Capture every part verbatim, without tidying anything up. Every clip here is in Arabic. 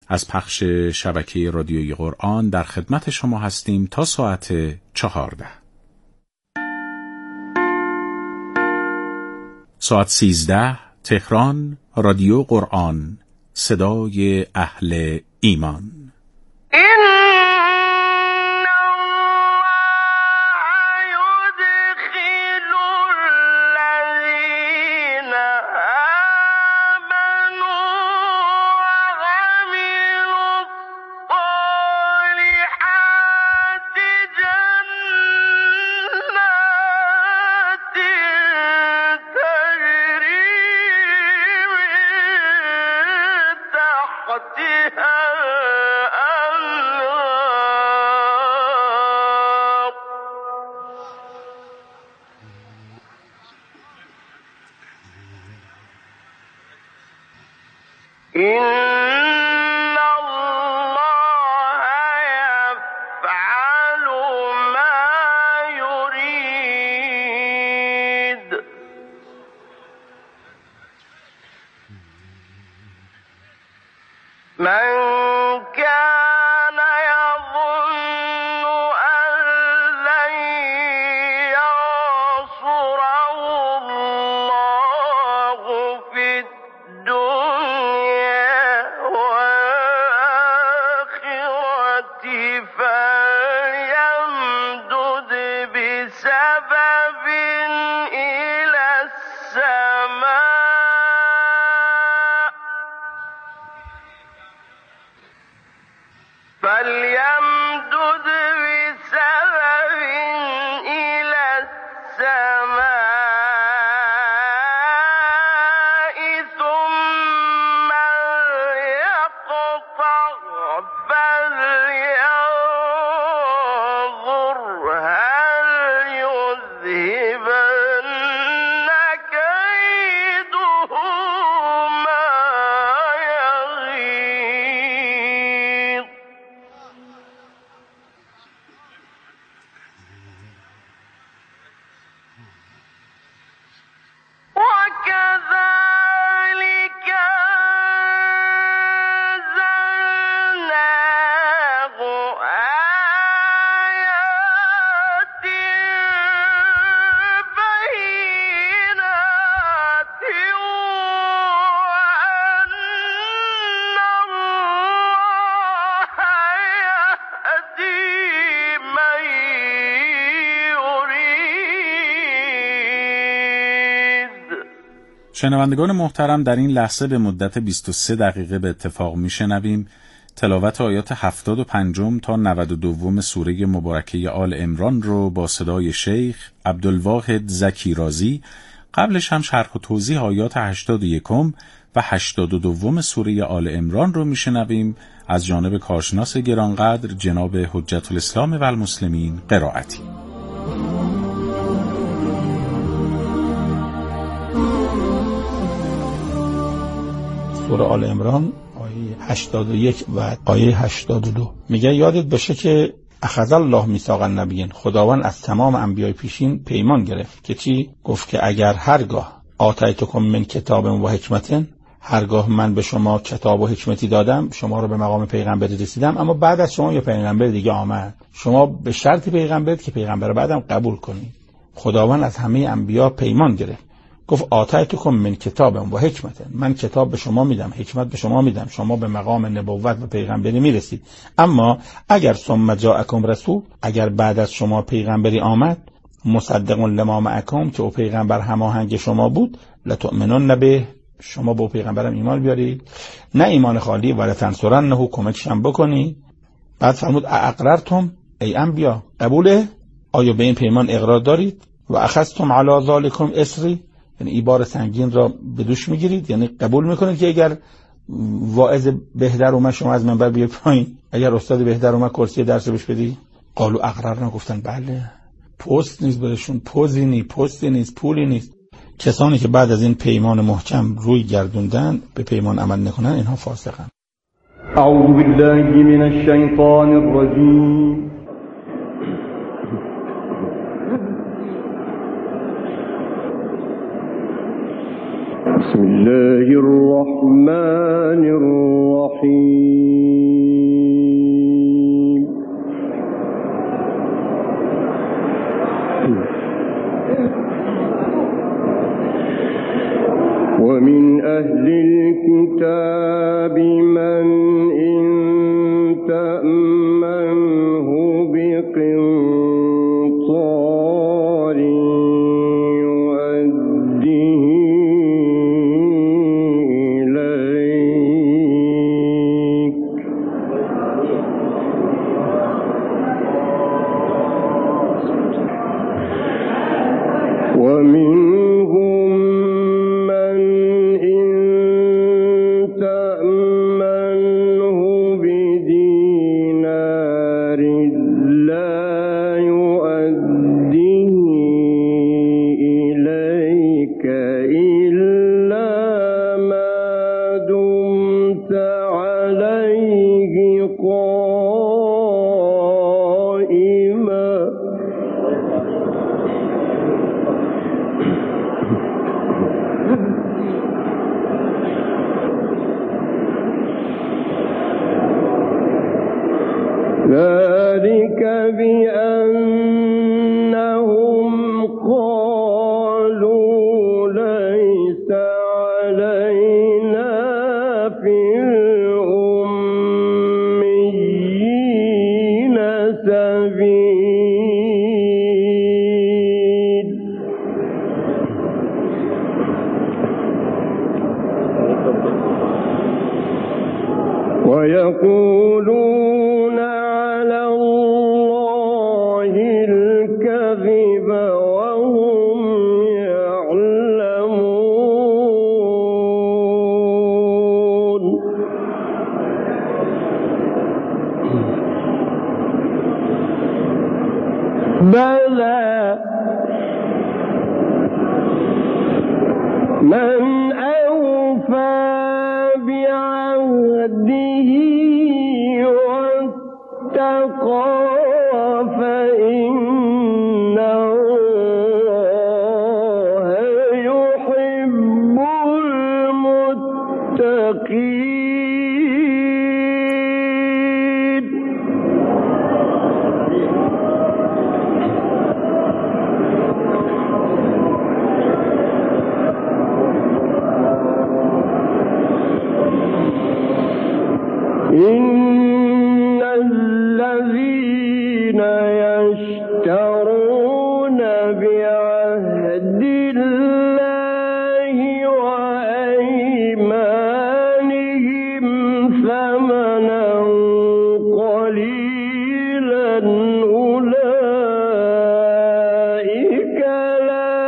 از پخش شبکه رادیویی قرآن در خدمت شما هستیم تا ساعت چهارده. ساعت سیزده تهران، رادیو قرآن، صدای اهل ایمان. شنوندگان محترم، در این لحظه به مدت بیست و سه دقیقه به اتفاق میشنویم تلاوت آیات هفتاد و پنج تا نود و دو سوره مبارکه آل عمران رو با صدای شیخ عبدالواحد زکی رازی. قبلش هم شرح و توضیح آیات هشتاد و یک و هشتاد و دو سوره آل عمران رو میشنویم از جانب کارشناس گرانقدر جناب حجت الاسلام و المسلمین قرائتی. سوره آل عمران آیه هشتاد و یک و آیه هشتاد و دو میگه یادت باشه که اخذ الله میثاق النبیین، خداوند از تمام انبیای پیشین پیمان گرفت که چی؟ گفت که اگر هرگاه آتیتکم من کتاب و حکمت، هرگاه من به شما کتاب و حکمتی دادم، شما رو به مقام پیغمبری رسیدم، اما بعد از شما یا پیغمبر دیگه آمد، شما به شرط پیغمبر که پیغمبر بعدم قبول کنید. خداوند از همه انبیا پیمان گرفت، گفت آتیتکم من کتاب و حکمت، من کتاب به شما میدم، حکمت به شما میدم، شما به مقام نبوت و پیغمبری میرسید. اما اگر ثم جاءکم رسول، اگر بعد از شما پیغمبری آمد، مصدق لما معکم، که او پیغمبر هماهنگ شما بود، لتؤمنون به، شما با پیغمبرم ایمان بیارید، نه ایمان خالی، ولا تنصرنه، کمکشم بکنی. بعد فرمود اقررتم ای انبیا، قبوله؟ آیا به این پیمان اقرار دارید؟ و اخذتم علی ذالکم اسری، یعنی این بار سنگین را به دوش میگیرید، یعنی قبول میکنید که اگر واعظ بهتر اومد شما از منبر بیاید پایین، اگر استاد بهتر اومد کرسی درس بهش بدی؟ قالوا اقررنا، گفتن بله. پست نیست برشون، پوزی نیست، پستی نیست، پولی نیست. کسانی که بعد از این پیمان محکم روی گردوندن به پیمان عمل نکنن، اینها فاسقن. اعوذ بالله من الشیطان الرجیم. بسم الله الله الرحمن الرحيم. ومن أهل الكتاب من إن تأمنه بقنطار يؤديه إليك ومنهم من إن تأمنه بدينار لا يؤديه إليك إلا ما دمت عليه قائما ذلك بأنهم قالوا ليس علينا في الأميين سبيل ويقولون على الله الكذب وهم يعلمون. بلى من أوفى بعهده واتقى فإن الله يحب المتقين. إن الذين يشترون بعهد الله وأيمانهم ثمنا قليلا أولئك لا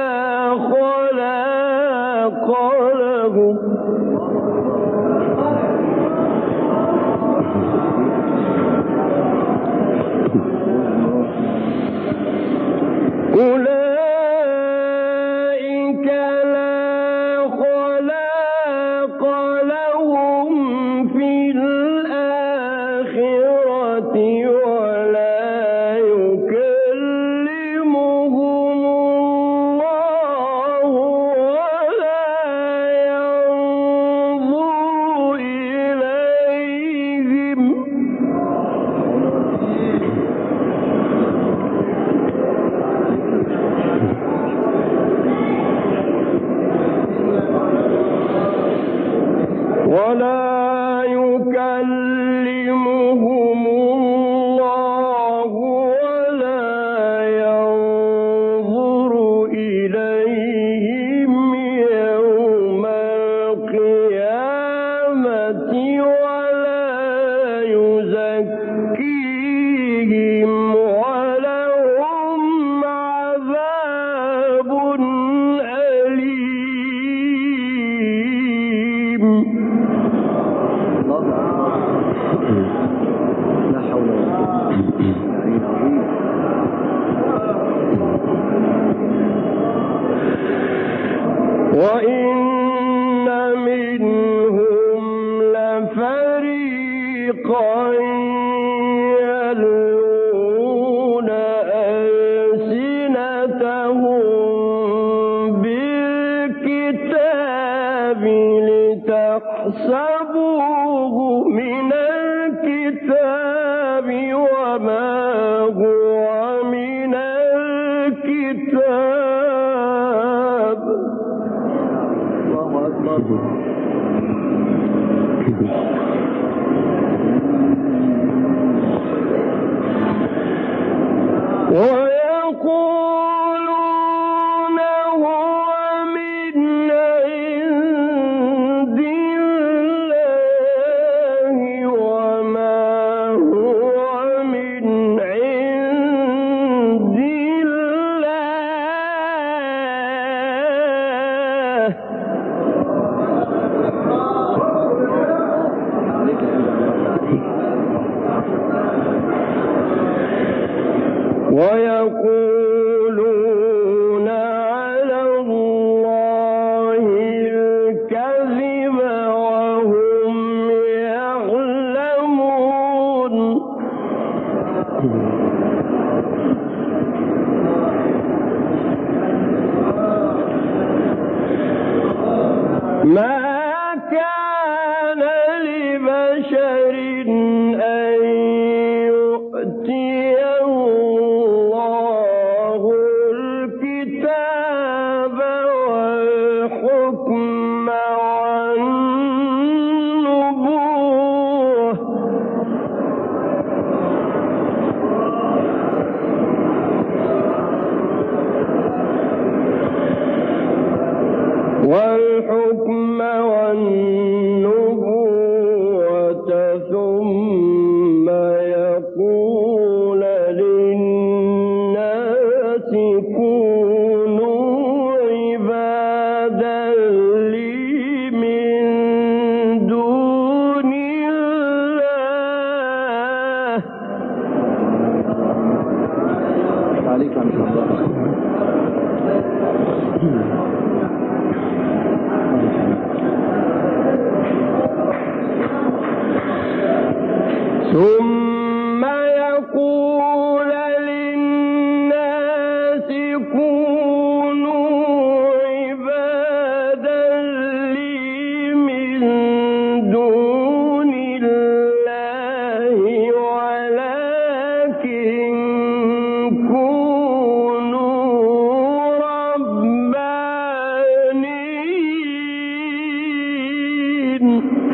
خلاق لهم أولئك لا خلاق لهم في الآخرة ولا يكلمهم الله ولا ينظر إليهم ولا يكلمهم الله ولا ينظر إليهم يوم القيامة ولا يزكيهم ولهم عذاب أليم. لا حول ولا قوة. وإن منهم لفريقا يلوون ألسنتهم بالكتاب الكتاب وما هو من الكتاب. الله أكبر. ويقولون هو من عند الله وما هو من عند الله. ويقولون على الله الكذب وهم يعلمون. ما كان لبشر أن يؤتيه الله الكتاب والحكم والنبوة والحكم والنبوة ثم يقول للناس كونوا عبادا لي من دون الله. عليك عن ثم يقول للناس كونوا عبادا لي من دون الله ولكن كونوا ربانيين.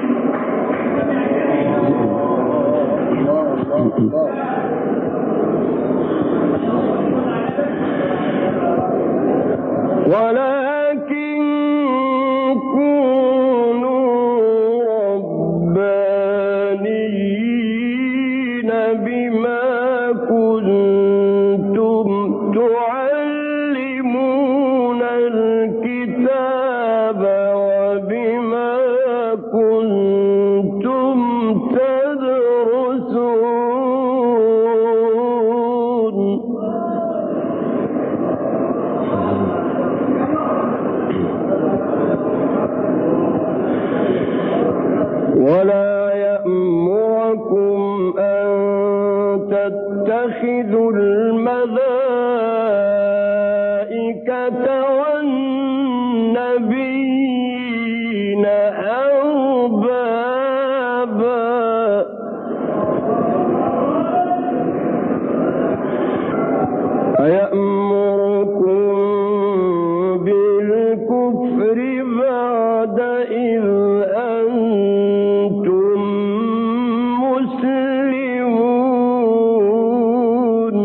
ولكن كونوا ربانيين بما كنتم تعلمون الكتاب وبما كنتم تدرسون. ولا يأمركم أن تتخذوا الملائكة والنبيين أربابا أيأمركم بالكفر بعد إذ أنتم مسلمون.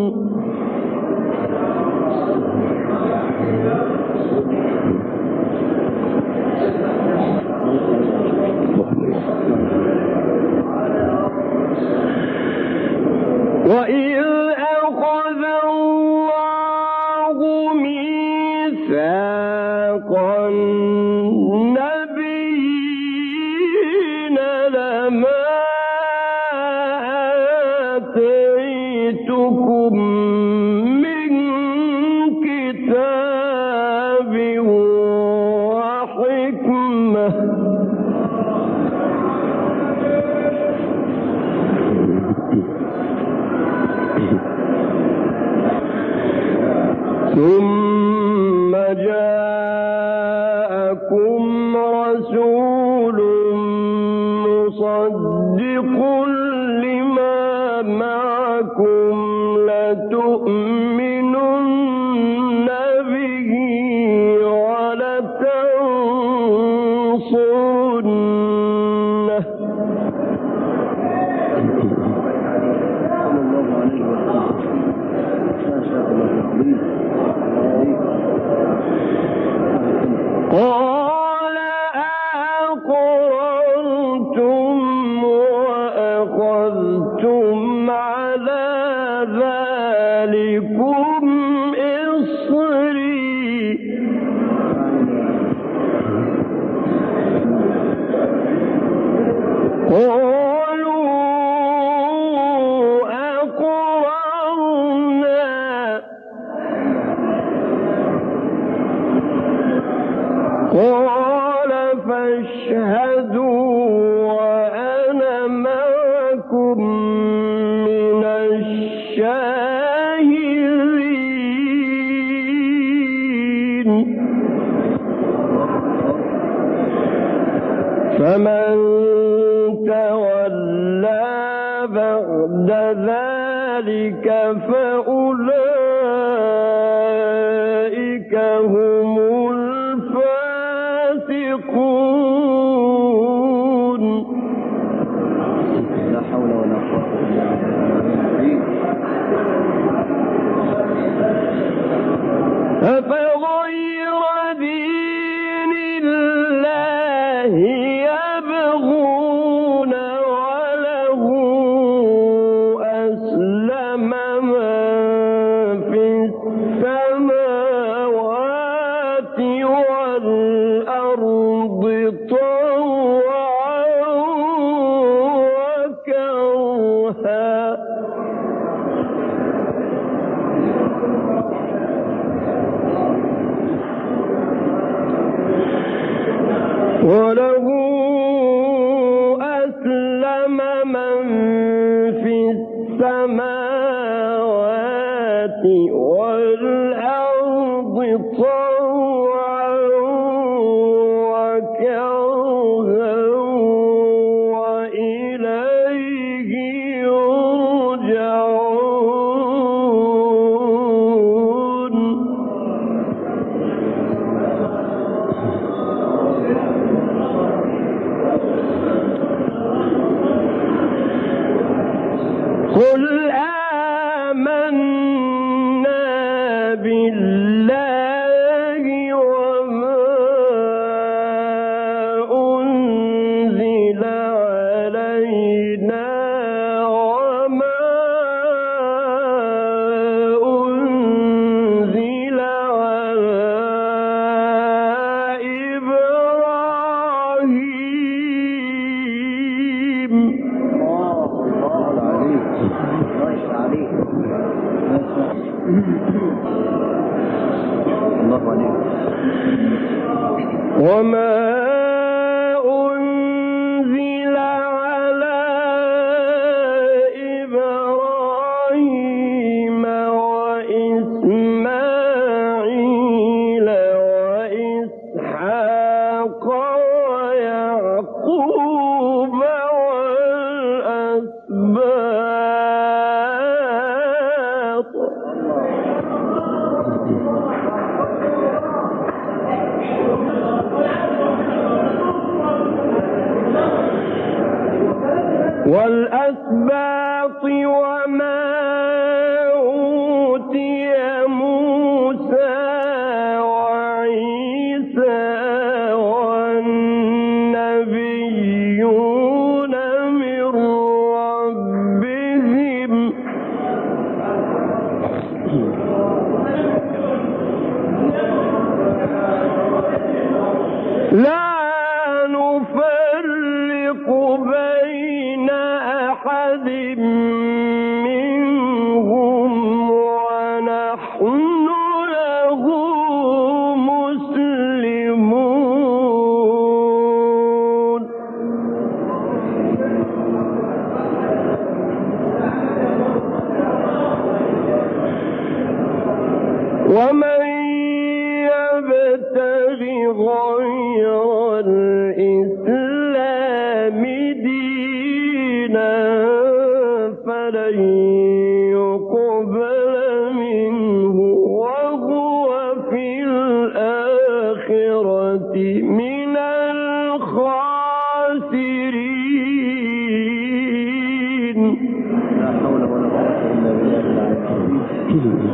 وإذ أخذ الله ميثاق النبيين لما آتيتكم من كتاب وحكمة معكم لتؤمنن به ولتنصرنه قال أقررتم وأخذتم على ذلكم إصري قالوا أقررنا قال فاشهدوا وأنا معكم من الشاهدين فمن تولى بعد ذلك فأولئك هم الفاسقون لا حول ولا قوة إلا بالله أفغير دين الله يبغون وله أسلم من في السماوات والأرض طوعا وكرها وله أسلم من في السماوات والأرض طوعا وكرها وإليه يرجعون قل آمنا بالله وما أنزل علينا وما أنزل على إبراهيم وما أنزل على إبراهيم وإسماعيل وإسحاق ويعقوب والأسباط والأسباط وما أوتي موسى وعيسى والنبيون من ربهم لا نفرق بين أحد منهم ونحن له مسلمون ومن يبتغ غير الإسلام دينا فلن يقبل منه وهو في الآخرة من الخاسرين. لا حول ولا قوة إلا بالله.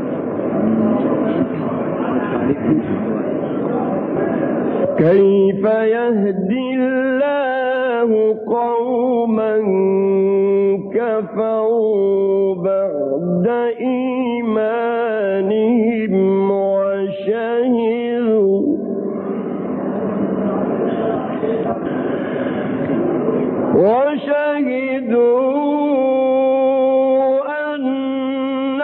كيف يهدي الله قوما كفروا بعد إيمانهم وشهدوا وشهدوا أن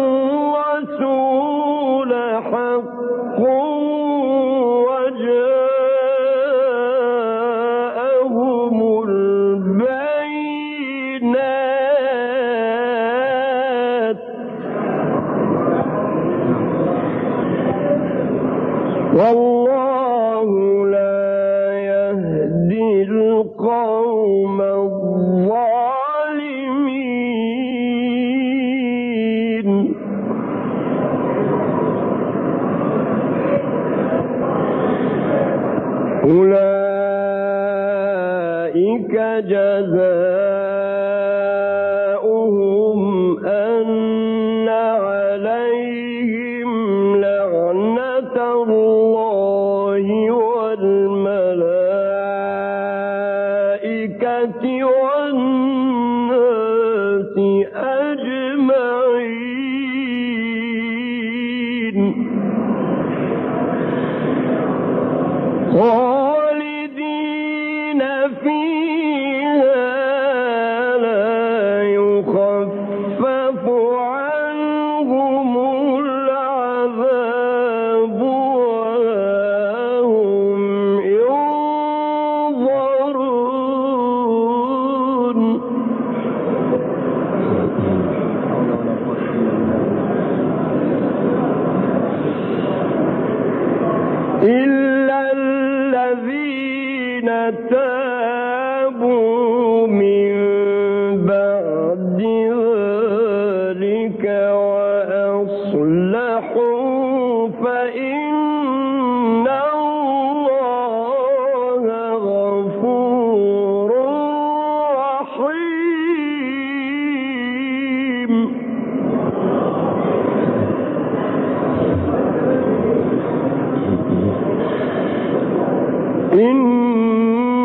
الرسول حق وجاءهم البينات والله لا يهدي القوم الظالمين. أولئك جزاؤهم أن عليهم لعنة الله والملائكة والناس أجمعين خالدين فيها لا يخفف عنهم العذاب ولا هم ينظرون. إلا الذين تابوا من بعد ذلك وأصلحوا فإن الله غفور رحيم. إن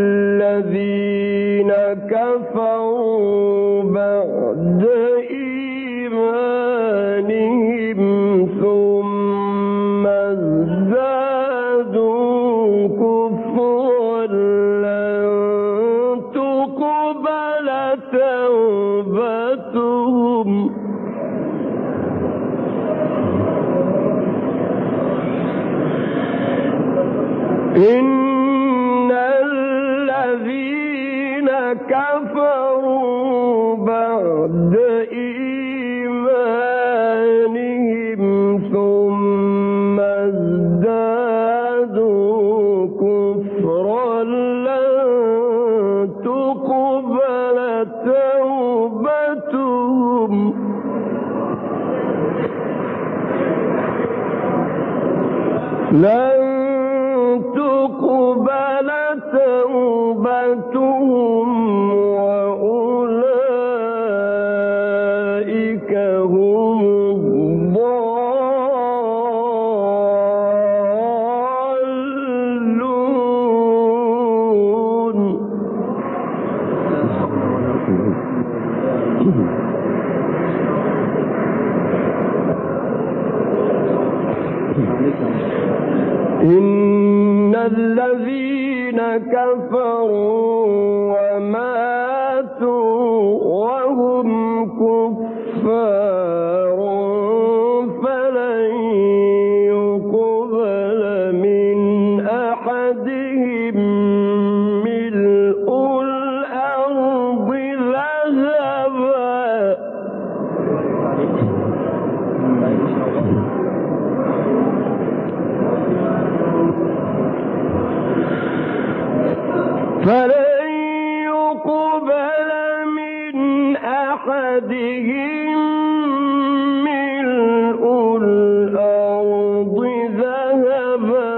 الذين كفروا بعد إيمانهم ثم ازدادوا كفرا لن تقبل توبتهم إن الذين كفروا بعد إيمانهم ثم ازدادوا كفرا لن تقبل توبتهم لن تقبل توبتهم وأولئك هم الضالون. إن الذين كفروا وماتوا وهم كفار فلن يقبل من أحدهم ملء الأرض ذهبا فلن أحدهم ملء الأرض ذهبا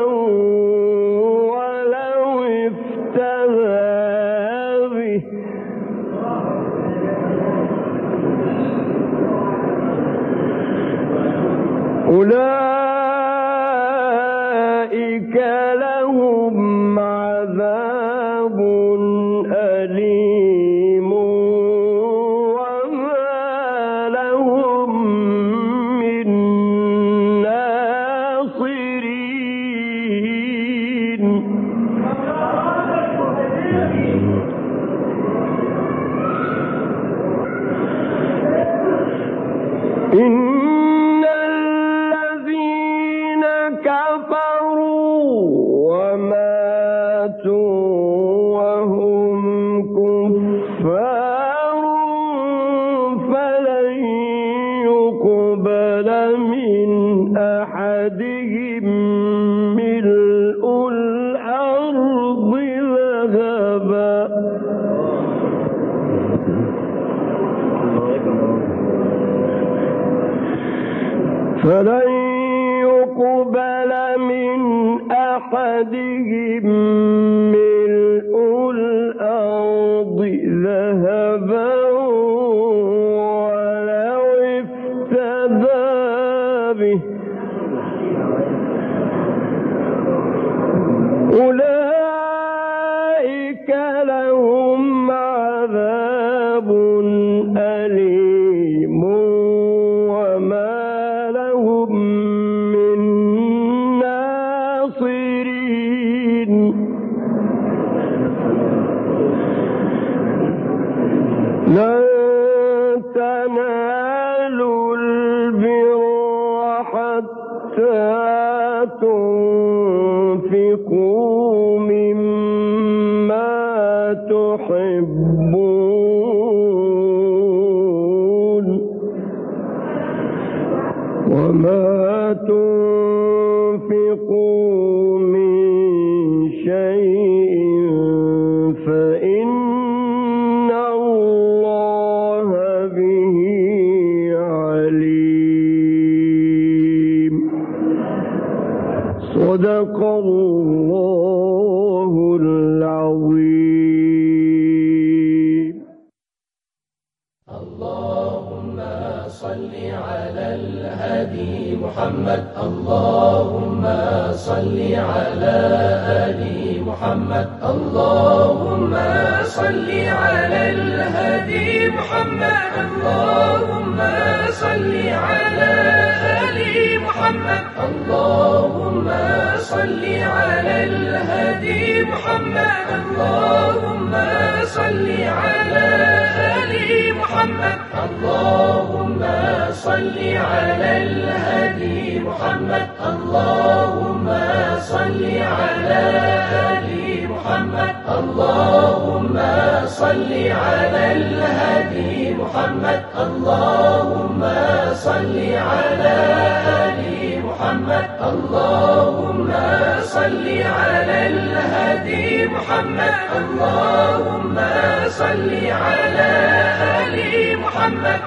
ولو افتدى به أولئك لهم عذاب أليم وما لهم من ناصرين. إن الذين كفروا وماتوا وهم كفار فلن يقبل من أحدهم ملء الأرض ذهبا فلن يقبل من أحدهم ملء الأرض ذهبا ولو افتدى به أولئك لهم عذاب أليم وما لهم من ناصرين. لن تنالوا البر حتى تنفقوا مما تحبون وما تنفقوا من شيء فإن الله به عليم. صدق الله العظيم. اللهم صل على الهادي محمد. اللهم صل على آل محمد. اللهم صل على الهادي محمد. اللهم صل على آل محمد. اللهم صل على الهادي محمد. اللهم صل على آل محمد. اللهم صل على الهادي محمد. اللهم صل على آل محمد. اللهم صل على الهادي محمد. اللهم صل على آل محمد. اللهم صل على الهادي محمد. اللهم صل على آل محمد.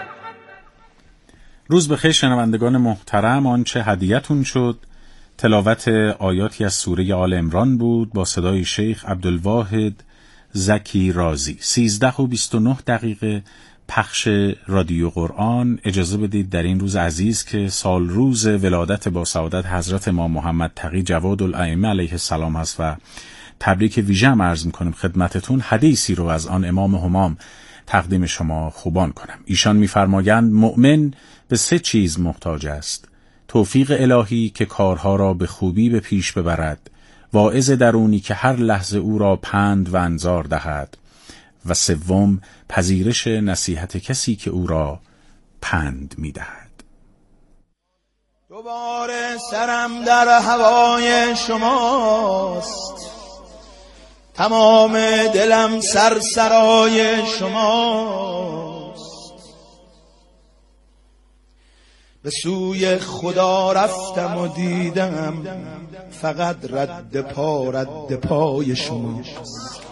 روز بخیر شنوندگان محترم. آنچه هدیه‌تون شد تلاوت آیاتی از سوره آل عمران بود با صدای شیخ عبدالواحد زکی رازی. سیزده و بیست و نه دقیقه پخش رادیو قرآن. اجازه بدید در این روز عزیز که سال روز ولادت با سعادت حضرت امام محمد تقی جواد الائمه علیه السلام هست و تبریک ویژه هم عرض می‌کنیم خدمتتون. حدیثی رو از آن امام همام تقدیم شما خوبان کنم. ایشان می‌فرمایند مؤمن به سه چیز محتاج است: توفیق الهی که کارها را به خوبی به پیش ببرد، واعظ درونی که هر لحظه او را پند و انذار دهد، و سوم پذیرش نصیحت کسی که او را پند می‌دهد. دوباره سرم در هوای شماست، تمام دلم سرسرای شماست. به سوی خدا رفتم و دیدم فقط رد پا رد پای شماست.